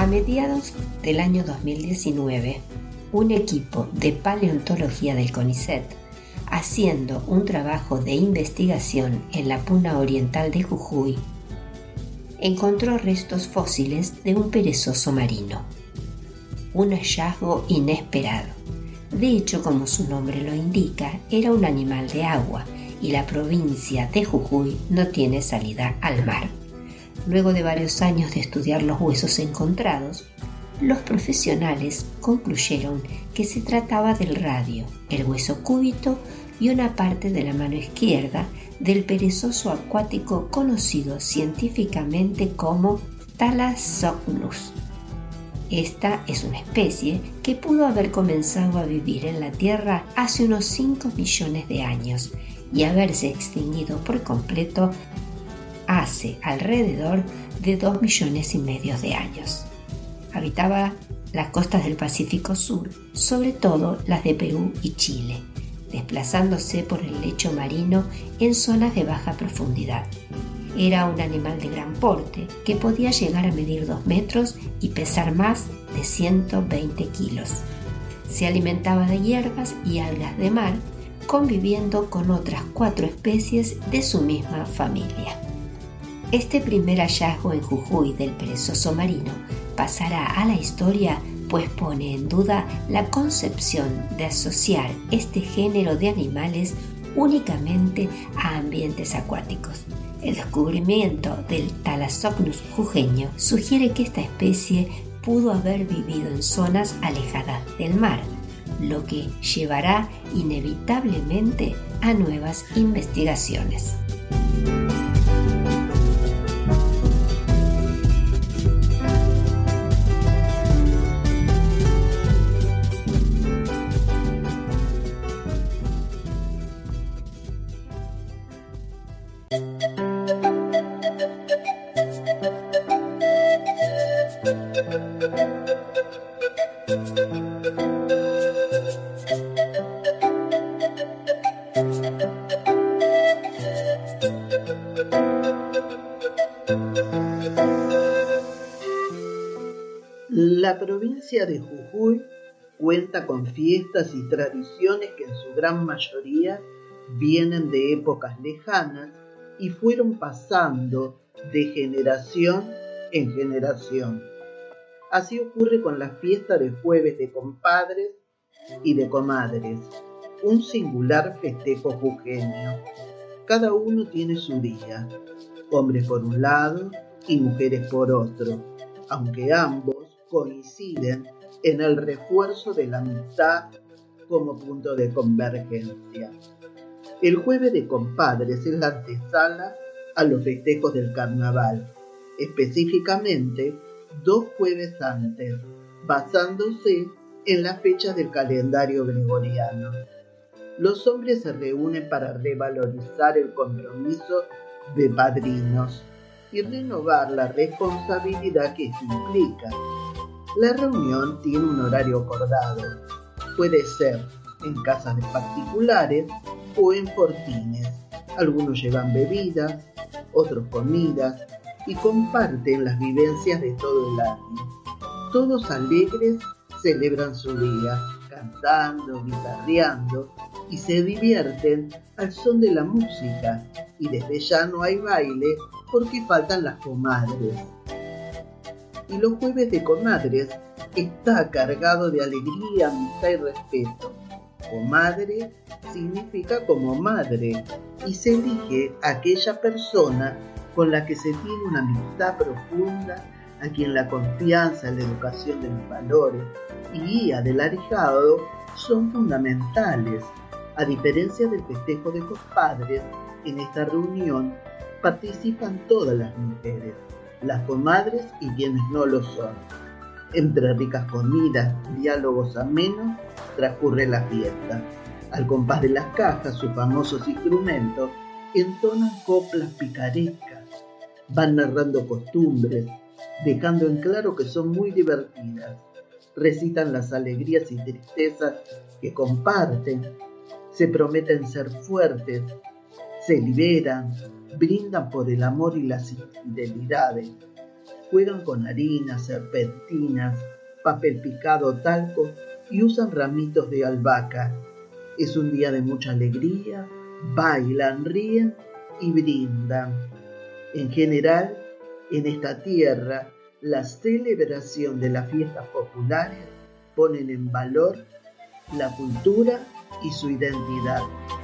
mediados del año 2019, un equipo de paleontología del CONICET, haciendo un trabajo de investigación en la Puna Oriental de Jujuy, encontró restos fósiles de un perezoso marino. Un hallazgo inesperado. De hecho, como su nombre lo indica, era un animal de agua y la provincia de Jujuy no tiene salida al mar. Luego de varios años de estudiar los huesos encontrados, los profesionales concluyeron que se trataba del radio, el hueso cúbito y una parte de la mano izquierda del perezoso acuático conocido científicamente como Thalassocnus. Esta es una especie que pudo haber comenzado a vivir en la Tierra hace unos 5 millones de años y haberse extinguido por completo hace alrededor de 2 millones y medio de años. Habitaba las costas del Pacífico Sur, sobre todo las de Perú y Chile, desplazándose por el lecho marino en zonas de baja profundidad. Era un animal de gran porte que podía llegar a medir 2 metros y pesar más de 120 kilos. Se alimentaba de hierbas y algas de mar, conviviendo con otras 4 especies de su misma familia. Este primer hallazgo en Jujuy del perezoso marino pasará a la historia, pues pone en duda la concepción de asociar este género de animales únicamente a ambientes acuáticos. El descubrimiento del Thalassocnus jujeño sugiere que esta especie pudo haber vivido en zonas alejadas del mar, lo que llevará inevitablemente a nuevas investigaciones. La provincia de Jujuy cuenta con fiestas y tradiciones que en su gran mayoría vienen de épocas lejanas y fueron pasando de generación en generación. Así ocurre con la fiesta de Jueves de Compadres y de Comadres, un singular festejo jujeño. Cada uno tiene su día, hombres por un lado y mujeres por otro, aunque ambos coinciden en el refuerzo de la amistad como punto de convergencia. El Jueves de Compadres es la antesala a los festejos del carnaval, específicamente 2 jueves antes, basándose en las fechas del calendario gregoriano. Los hombres se reúnen para revalorizar el compromiso de padrinos y renovar la responsabilidad que esto implica. La reunión tiene un horario acordado. Puede ser en casas de particulares o en fortines. Algunos llevan bebidas, otros comidas y comparten las vivencias de todo el año. Todos alegres celebran su día, cantando, guitarreando y se divierten al son de la música. Y desde ya no hay baile porque faltan las comadres. Y los Jueves de Comadres está cargado de alegría, amistad y respeto. Comadre significa como madre y se elige a aquella persona con la que se tiene una amistad profunda, a quien la confianza, la educación de los valores y guía del ahijado son fundamentales. A diferencia del festejo de compadres, en esta reunión participan todas las mujeres, las comadres y quienes no lo son. Entre ricas comidas, diálogos amenos, transcurre la fiesta. Al compás de las cajas, sus famosos instrumentos entonan coplas picarescas, van narrando costumbres, dejando en claro que son muy divertidas. Recitan las alegrías y tristezas que comparten, se prometen ser fuertes, se liberan, brindan por el amor y las infidelidades. Juegan con harina, serpentinas, papel picado, talco y usan ramitos de albahaca. Es un día de mucha alegría, bailan, ríen y brindan. En general, en esta tierra, la celebración de las fiestas populares ponen en valor la cultura y su identidad.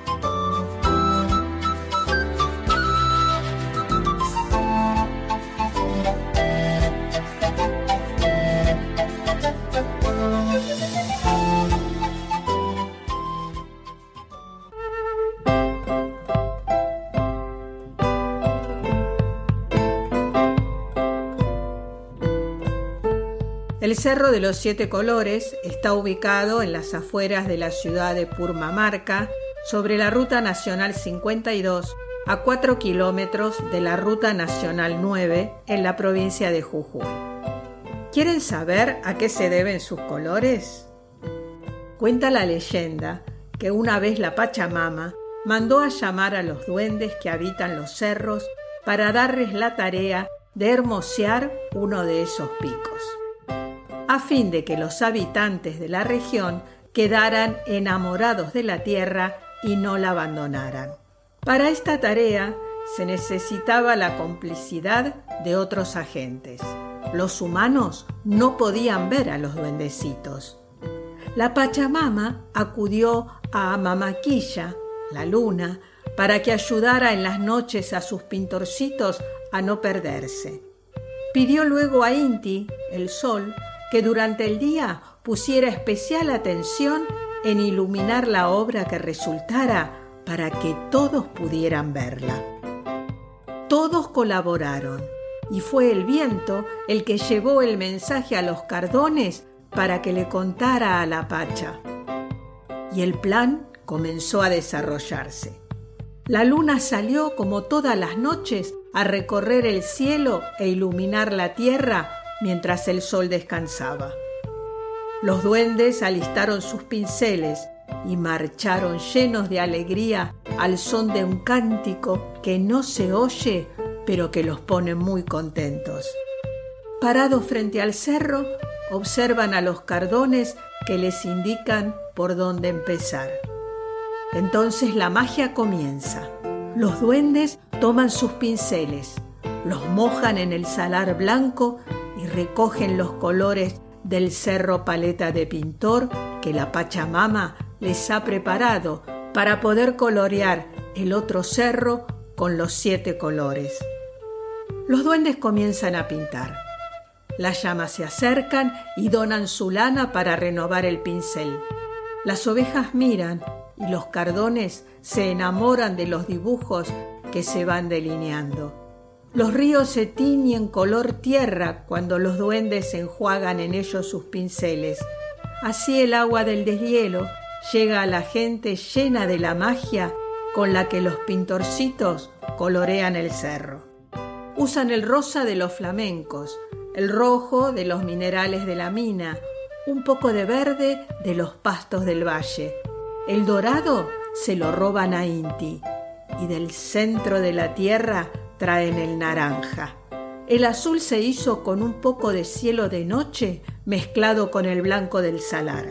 El Cerro de los Siete Colores está ubicado en las afueras de la ciudad de Purmamarca, sobre la Ruta Nacional 52, a 4 kilómetros de la Ruta Nacional 9, en la provincia de Jujuy. ¿Quieren saber a qué se deben sus colores? Cuenta la leyenda que una vez la Pachamama mandó a llamar a los duendes que habitan los cerros para darles la tarea de hermosear uno de esos picos, a fin de que los habitantes de la región quedaran enamorados de la tierra y no la abandonaran. Para esta tarea se necesitaba la complicidad de otros agentes. Los humanos no podían ver a los duendecitos. La Pachamama acudió a Mamaquilla, la luna, para que ayudara en las noches a sus pintorcitos a no perderse. Pidió luego a Inti, el sol, que durante el día pusiera especial atención en iluminar la obra que resultara para que todos pudieran verla. Todos colaboraron y fue el viento el que llevó el mensaje a los cardones para que le contara a la Pacha. Y el plan comenzó a desarrollarse. La luna salió como todas las noches a recorrer el cielo e iluminar la tierra mientras el sol descansaba. Los duendes alistaron sus pinceles y marcharon llenos de alegría al son de un cántico que no se oye, pero que los pone muy contentos. Parados frente al cerro, observan a los cardones que les indican por dónde empezar. Entonces la magia comienza. Los duendes toman sus pinceles, los mojan en el salar blanco y recogen los colores del cerro paleta de pintor que la Pachamama les ha preparado para poder colorear el otro cerro con los 7 colores. Los duendes comienzan a pintar. Las llamas se acercan y donan su lana para renovar el pincel. Las ovejas miran y los cardones se enamoran de los dibujos que se van delineando. Los ríos se tiñen color tierra cuando los duendes enjuagan en ellos sus pinceles. Así el agua del deshielo llega a la gente llena de la magia con la que los pintorcitos colorean el cerro. Usan el rosa de los flamencos, el rojo de los minerales de la mina, un poco de verde de los pastos del valle. El dorado se lo roban a Inti y del centro de la tierra traen el naranja. El azul se hizo con un poco de cielo de noche mezclado con el blanco del salar.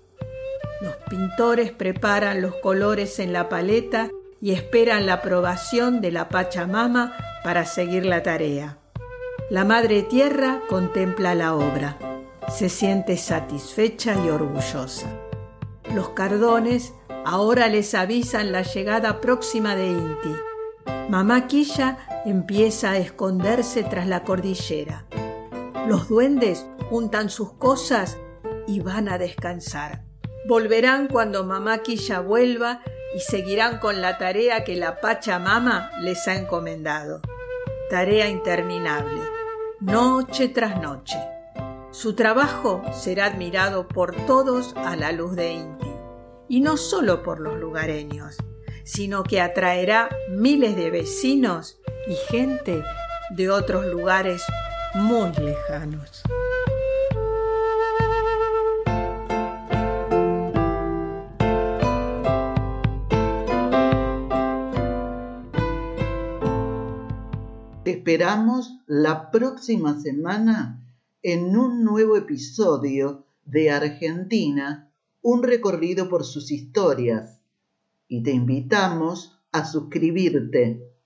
Los pintores preparan los colores en la paleta y esperan la aprobación de la Pachamama para seguir la tarea. La Madre Tierra contempla la obra. Se siente satisfecha y orgullosa. Los cardones ahora les avisan la llegada próxima de Inti. Mamaquilla empieza a esconderse tras la cordillera. Los duendes juntan sus cosas y van a descansar. Volverán cuando Mamaquilla vuelva y seguirán con la tarea que la Pachamama les ha encomendado. Tarea interminable, noche tras noche. Su trabajo será admirado por todos a la luz de Inti, y no solo por los lugareños, sino que atraerá miles de vecinos y gente de otros lugares muy lejanos. esperamos la próxima semana en un nuevo episodio de Argentina, un recorrido por sus historias. Y te invitamos a suscribirte.